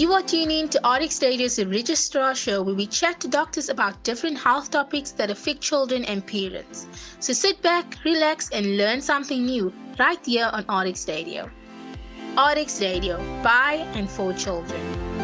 You are tuning in to RX Radio's Registrar Show, where we chat to doctors about different health topics that affect children and parents. So sit back, relax, and learn something new right here on RX Radio. RX Radio, by and for children.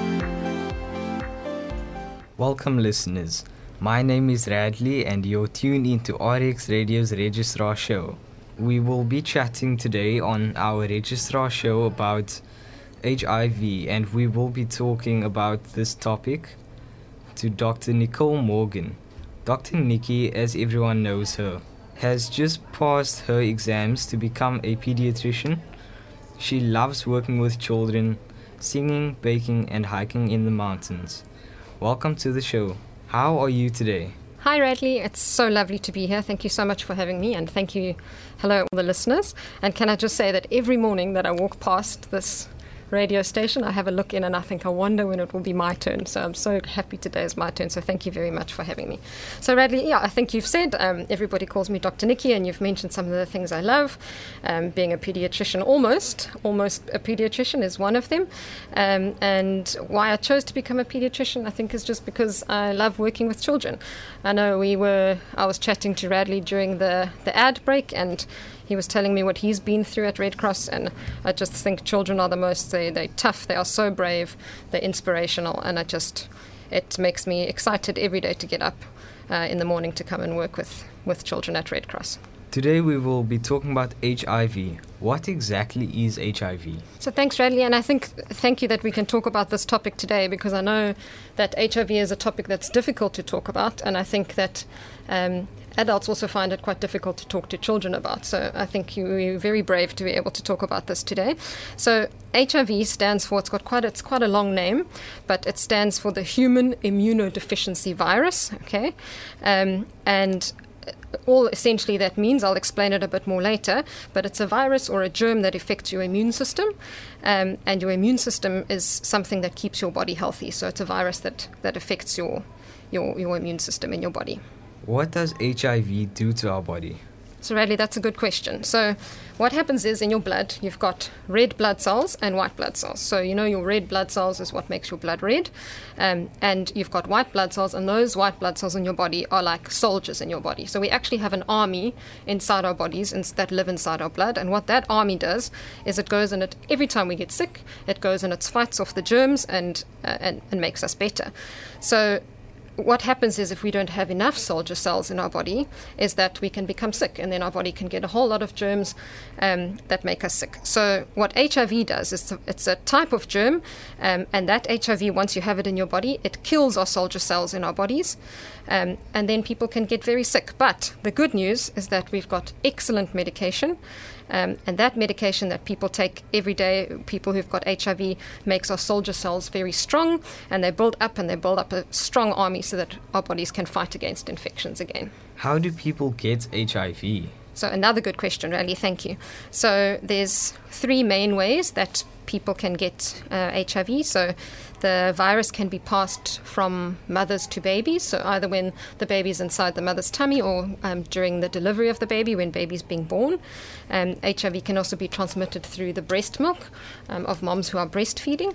Welcome, listeners. My name is Radley, and you're tuned into RX Radio's Registrar Show. We will be chatting today on our Registrar Show about HIV, and we will be talking about this topic to Dr. Nicole Morgan. Dr. Nikki, as everyone knows her, has just passed her exams to become a pediatrician. She loves working with children, singing, baking, and hiking in the mountains. Welcome to the show. How are you today? Hi Radley, it's so lovely to be here. Thank you so much for having me, and thank you, hello all the listeners. And can I just say that every morning that I walk past this radio station, I have a look in and I think, I wonder when it will be my turn. So I'm so happy today is my turn. So thank you very much for having me. So Radley, I think you've said, everybody calls me Dr. Nikki, and you've mentioned some of the things I love. Being a pediatrician, almost a pediatrician is one of them. And why I chose to become a pediatrician, I think, is just because I love working with children. I know I was chatting to Radley during the ad break, and he was telling me what he's been through at Red Cross, and I just think children are the most, they're tough, they are so brave, they're inspirational, and it makes me excited every day to get up in the morning to come and work with children at Red Cross. Today we will be talking about HIV. What exactly is HIV? So thanks, Radley, and thank you that we can talk about this topic today, because I know that HIV is a topic that's difficult to talk about, and I think that adults also find it quite difficult to talk to children about. So I think you're very brave to be able to talk about this today. So HIV stands for, it's quite a long name, but it stands for the Human Immunodeficiency Virus, okay? And all essentially that means, I'll explain it a bit more later, but it's a virus or a germ that affects your immune system, and your immune system is something that keeps your body healthy. So it's a virus that affects your immune system in your body. What does HIV do to our body? So Radley, that's a good question. So what happens is, in your blood, you've got red blood cells and white blood cells. So your red blood cells is what makes your blood red. And you've got white blood cells, and those white blood cells in your body are like soldiers in your body. So we actually have an army inside our bodies that live inside our blood. And what that army does is it goes and every time we get sick, it goes and it fights off the germs and makes us better. So what happens is, if we don't have enough soldier cells in our body, is that we can become sick, and then our body can get a whole lot of germs that make us sick. So what HIV does is it's a type of germ, and that HIV, once you have it in your body, it kills our soldier cells in our bodies, and then people can get very sick. But the good news is that we've got excellent medication, and that medication that people take every day, people who've got HIV, makes our soldier cells very strong, and they build up a strong army so that our bodies can fight against infections again. How do people get HIV? So another good question, Radley, thank you. So there's three main ways that people can get HIV. So the virus can be passed from mothers to babies, so either when the baby's inside the mother's tummy or during the delivery of the baby, when baby's being born. HIV can also be transmitted through the breast milk of moms who are breastfeeding.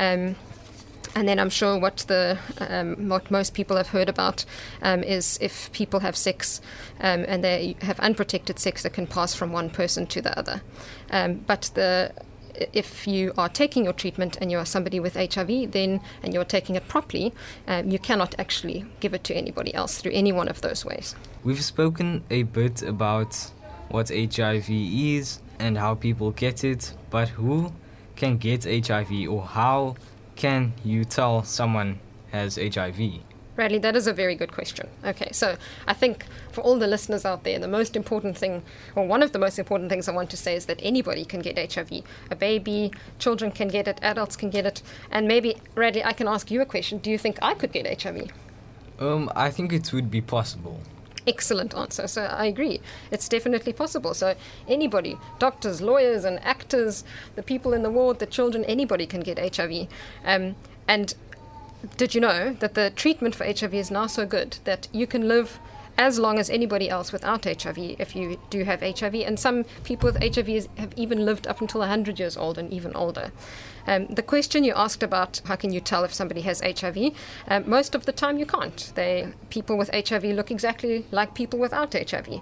And then I'm sure what most people have heard about is if people have sex and they have unprotected sex, it can pass from one person to the other. But if you are taking your treatment and you are somebody with HIV, and you're taking it properly, you cannot actually give it to anybody else through any one of those ways. We've spoken a bit about what HIV is and how people get it, but who can get HIV, or how can you tell someone has HIV? Radley, that is a very good question. Okay, so I think for all the listeners out there, the most important thing, or one of the most important things I want to say, is that anybody can get HIV. A baby, children can get it, adults can get it. And maybe, Radley, I can ask you a question. Do you think I could get HIV? I think it would be possible. Excellent answer. So I agree. It's definitely possible. So anybody, doctors, lawyers and actors, the people in the ward, the children, anybody can get HIV. And did you know that the treatment for HIV is now so good that you can live as long as anybody else without HIV if you do have HIV. And some people with HIV have even lived up until 100 years old and even older. The question you asked about how can you tell if somebody has HIV, most of the time you can't. People with HIV look exactly like people without HIV.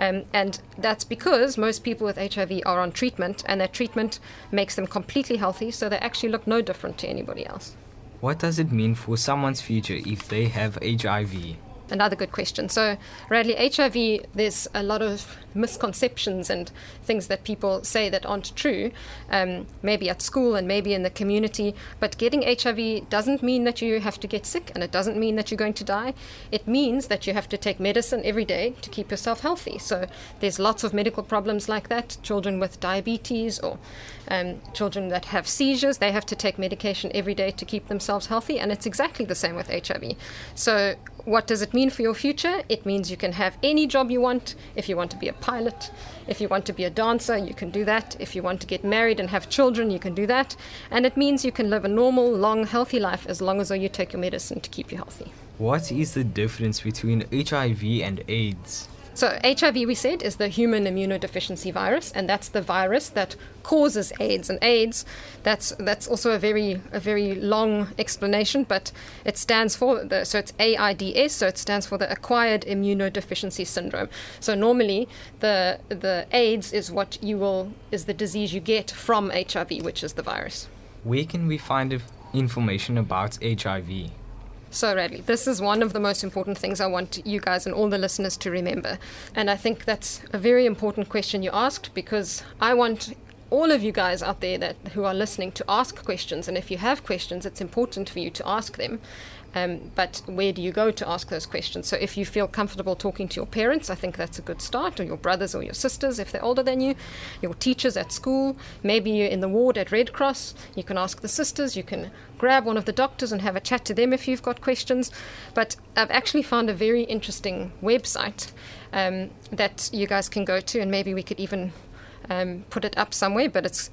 And that's because most people with HIV are on treatment, and that treatment makes them completely healthy, so they actually look no different to anybody else. What does it mean for someone's future if they have HIV? Another good question. So, Radley, HIV, there's a lot of misconceptions and things that people say that aren't true, maybe at school and maybe in the community. But getting HIV doesn't mean that you have to get sick, and it doesn't mean that you're going to die. It means that you have to take medicine every day to keep yourself healthy. So there's lots of medical problems like that. Children with diabetes or children that have seizures, they have to take medication every day to keep themselves healthy, and it's exactly the same with HIV. So what does it mean for your future? It means you can have any job you want. If you want to be a pilot, if you want to be a dancer, you can do that. If you want to get married and have children, you can do that. And it means you can live a normal, long, healthy life as long as you take your medicine to keep you healthy. What is the difference between HIV and AIDS? So HIV, we said, is the human immunodeficiency virus, and that's the virus that causes AIDS. And AIDS, that's also a very long explanation, but it stands for so it's AIDS, so it stands for the acquired immunodeficiency syndrome. So normally the AIDS is is the disease you get from HIV, which is the virus. Where can we find information about HIV? So, Radley, this is one of the most important things I want you guys and all the listeners to remember. And I think that's a very important question you asked, because I want all of you guys out there who are listening to ask questions. And if you have questions, it's important for you to ask them. But where do you go to ask those questions? So if you feel comfortable talking to your parents, I think that's a good start, or your brothers or your sisters if they're older than you, your teachers at school, maybe you're in the ward at Red Cross, you can ask the sisters, you can grab one of the doctors and have a chat to them if you've got questions. But I've actually found a very interesting website that you guys can go to, and maybe we could even put it up somewhere, but it's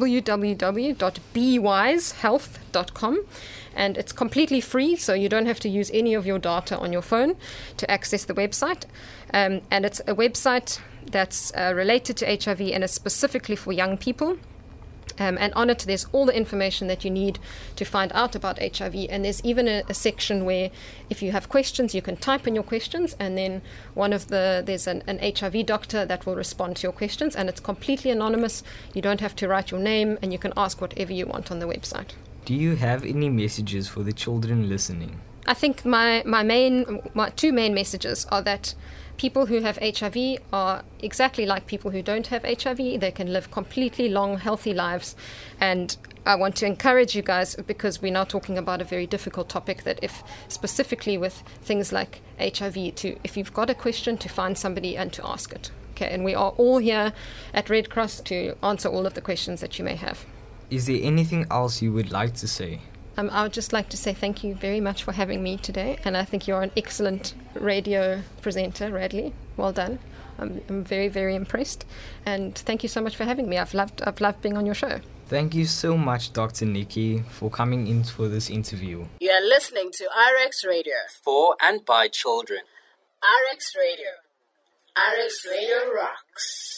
www.bewisehealth.com, and it's completely free, so you don't have to use any of your data on your phone to access the website. And it's a website that's related to HIV and is specifically for young people. And on it, there's all the information that you need to find out about HIV. And there's even a section where if you have questions, you can type in your questions, and then there's an HIV doctor that will respond to your questions, and it's completely anonymous. You don't have to write your name, and you can ask whatever you want on the website. Do you have any messages for the children listening? I think my two main messages are that people who have HIV are exactly like people who don't have HIV. They can live completely long, healthy lives. And I want to encourage you guys, because we're now talking about a very difficult topic, that if specifically with things like HIV, if you've got a question, to find somebody and to ask it. Okay, and we are all here at Red Cross to answer all of the questions that you may have. Is there anything else you would like to say? I would just like to say thank you very much for having me today, and I think you're an excellent radio presenter, Radley. Well done. I'm very, very impressed, and thank you so much for having me. I've loved being on your show. Thank you so much, Dr. Nikki, for coming in for this interview. You are listening to RX Radio. For and by children. RX Radio. RX Radio rocks.